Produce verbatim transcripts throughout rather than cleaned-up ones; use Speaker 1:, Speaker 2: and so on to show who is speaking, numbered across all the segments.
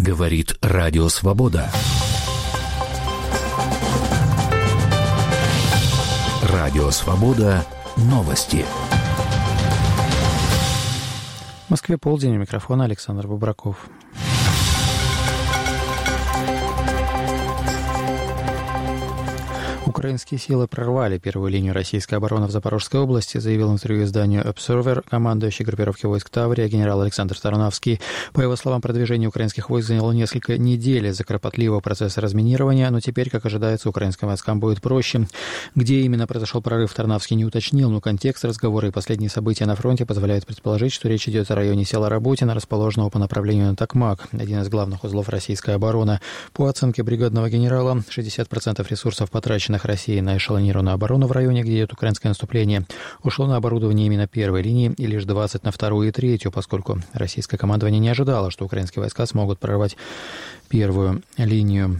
Speaker 1: Говорит Радио Свобода. Радио Свобода. Новости.
Speaker 2: В Москве полдень, у микрофона Александр Бубраков. Украинские силы прорвали первую линию российской обороны в Запорожской области, заявил в интервью изданию Observer командующий группировки войск Таврия генерал Александр Тарнавский. По его словам, продвижение украинских войск заняло несколько недель из-за кропотливого процесса разминирования, но теперь, как ожидается, украинским войскам будет проще. Где именно произошел прорыв, Тарнавский не уточнил, но контекст разговора и последние события на фронте позволяют предположить, что речь идет о районе села Работино, расположенного по направлению на Токмак, один из главных узлов российской обороны. По оценке бригадного генерала, шестьдесят процентов ресурсов, потраченных России на эшелонированную оборону в районе, где идет украинское наступление, ушло на оборудование именно первой линии и лишь двадцать на вторую и третью, поскольку российское командование не ожидало, что украинские войска смогут прорвать первую линию.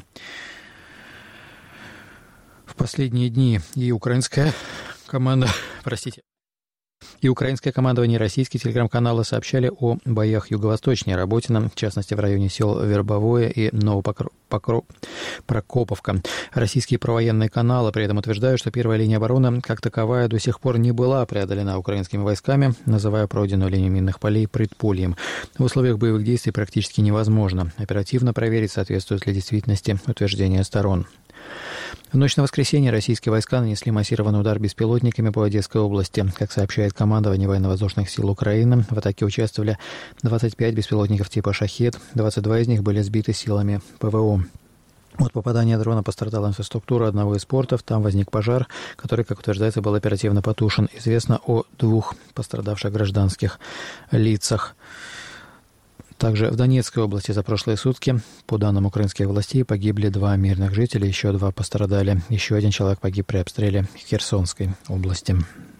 Speaker 2: В последние дни и украинская команда, простите, И украинское командование и российские телеграм-каналы сообщали о боях юго-восточнее Работино, в частности в районе сел Вербовое и Новопрокоповка. Российские провоенные каналы при этом утверждают, что первая линия обороны как таковая до сих пор не была преодолена украинскими войсками, называя пройденную линию минных полей предпольем. В условиях боевых действий практически невозможно оперативно проверить, соответствует ли действительности утверждения сторон. В ночь на воскресенье российские войска нанесли массированный удар беспилотниками по Одесской области. Как сообщает командование военно-воздушных сил Украины, в атаке участвовали двадцать пять беспилотников типа «Шахед», двадцать два из них были сбиты силами ПВО. От попадания дрона пострадала инфраструктура одного из портов, там возник пожар, который, как утверждается, был оперативно потушен. Известно о двух пострадавших гражданских лицах. Также в Донецкой области за прошлые сутки, по данным украинских властей, погибли два мирных жителя, еще два пострадали. Еще один человек погиб при обстреле Херсонской области.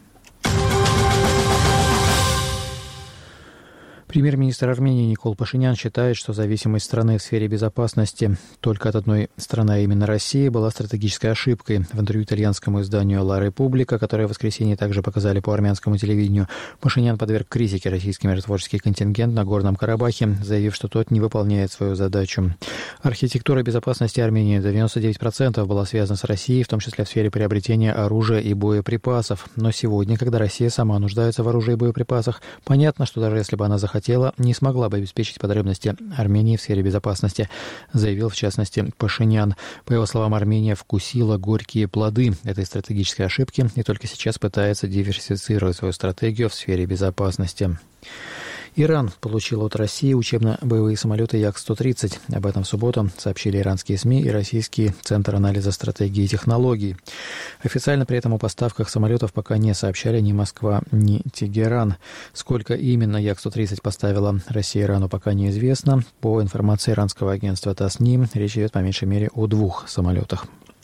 Speaker 2: Премьер-министр Армении Никол Пашинян считает, что зависимость страны в сфере безопасности только от одной страны, а именно России, была стратегической ошибкой. В интервью итальянскому изданию «Ла Република», которое в воскресенье также показали по армянскому телевидению, Пашинян подверг критике российский миротворческий контингент на Горном Карабахе, заявив, что тот не выполняет свою задачу. Архитектура безопасности Армении до девяноста девяти процентов была связана с Россией, в том числе в сфере приобретения оружия и боеприпасов. Но сегодня, когда Россия сама нуждается в оружии и боеприпасах, понятно, что даже если бы она захотела, хотела, не смогла бы обеспечить потребности Армении в сфере безопасности, заявил в частности Пашинян. По его словам, Армения вкусила горькие плоды этой стратегической ошибки и только сейчас пытается диверсифицировать свою стратегию в сфере безопасности. Иран получил от России учебно-боевые самолеты Як сто тридцать. Об этом в субботу сообщили иранские СМИ и российский Центр анализа стратегии и технологий. Официально при этом о поставках самолетов пока не сообщали ни Москва, ни Тегеран. Сколько именно Як сто тридцать поставила Россия Ирану, пока неизвестно. По информации иранского агентства Тасним, речь идет по меньшей мере о двух самолетах.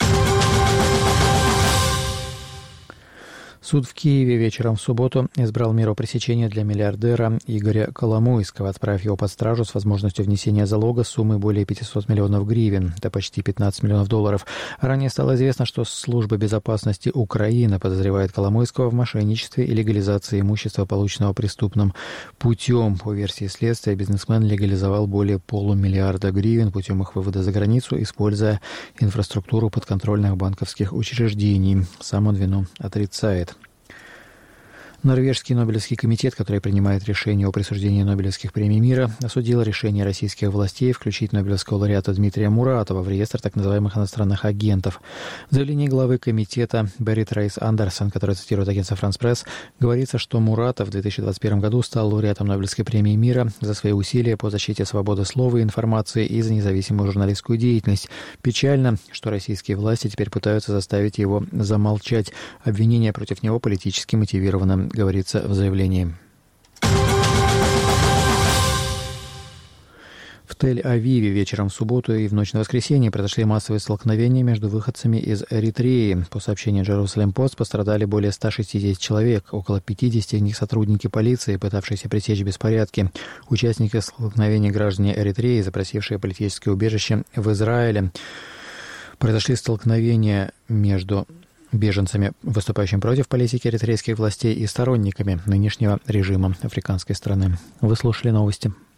Speaker 2: Суд в Киеве вечером в субботу избрал меру пресечения для миллиардера Игоря Коломойского, отправив его под стражу с возможностью внесения залога суммы более пятисот миллионов гривен, это почти пятнадцать миллионов долларов. Ранее стало известно, что Служба безопасности Украины подозревает Коломойского в мошенничестве и легализации имущества, полученного преступным путем. По версии следствия, бизнесмен легализовал более полумиллиарда гривен путем их вывода за границу, используя инфраструктуру подконтрольных банковских учреждений. Сам он вину отрицает. Норвежский Нобелевский комитет, который принимает решение о присуждении Нобелевских премий мира, осудил решение российских властей включить Нобелевского лауреата Дмитрия Муратова в реестр так называемых иностранных агентов. В заявлении главы комитета Берит Рейс Андерсон, который цитирует агентство France Press, говорится, что Муратов в две тысячи двадцать первом году стал лауреатом Нобелевской премии мира за свои усилия по защите свободы слова и информации и за независимую журналистскую деятельность. Печально, что российские власти теперь пытаются заставить его замолчать. Обвинения против него политически мотивированы, говорится в заявлении. В Тель-Авиве вечером в субботу и в ночь на воскресенье произошли массовые столкновения между выходцами из Эритреи. По сообщению Jerusalem Post, пострадали более ста шестидесяти человек, около пятидесяти из них сотрудники полиции, пытавшиеся пресечь беспорядки. Участники столкновений граждане Эритреи, запросившие политическое убежище в Израиле. Произошли столкновения между беженцами, выступающими против политики эритрейских властей, и сторонниками нынешнего режима африканской страны. Вы слушали новости.